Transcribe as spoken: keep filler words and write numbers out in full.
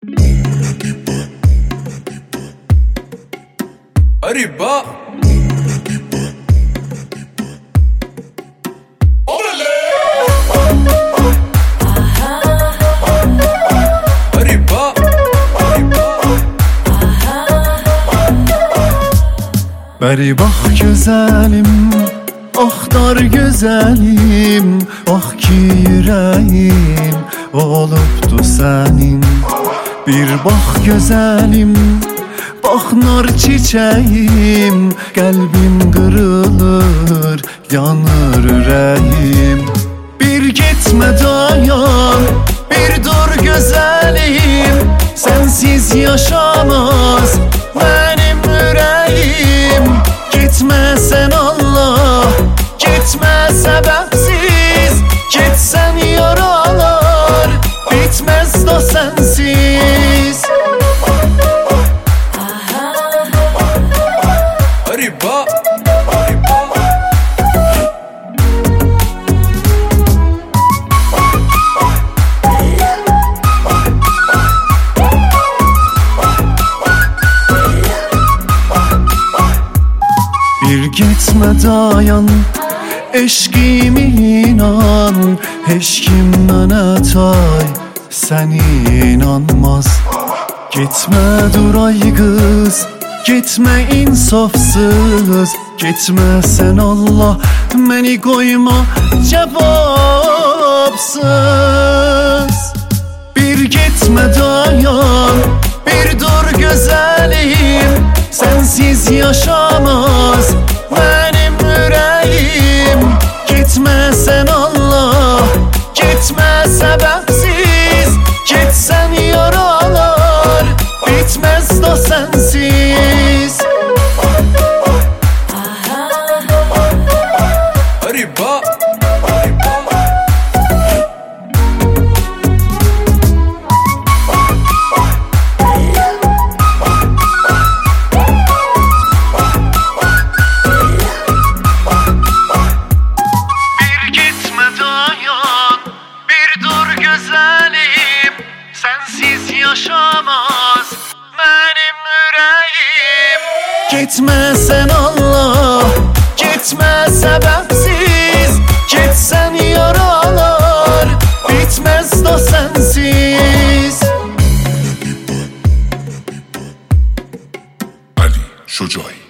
Arriba. Bəri bax gözəlim, axtar gözəlim, bax ki ürəyim olubdu sənin. Bir bax gözəlim, bax nar çiçəyim, qəlbim qırılır, yanır ürəyim. Bir getmə dayan, bir dur gözəlim, sənsiz yaşamaz mənim ürəyim. Gitmə sən Allah, gitmə səbəbsiz, getsən yaralar, bitməz da sənsiz. Arriba. Bir gitmə dayan, eşqimi inan, heç kim mənə tay, səni inanmaz. Gitmə dur ay qız, gitmə insafsız, gitmə sən Allah, məni qoyma cavabsız. Bir gitmə dayan, bir dur gözəlim, sənsiz yaşamaz mənim ürəyim. Gitmə sən Allah, gitmə səbəbsiz, getsən yaralar, bitməz da sənsiz. Arriba. Sensiz yaşamaz benim yüreğim. Gitme sen Allah, gitme sebepsiz, gitsen yaralar, bitmez da sensiz. Ali Şocoy.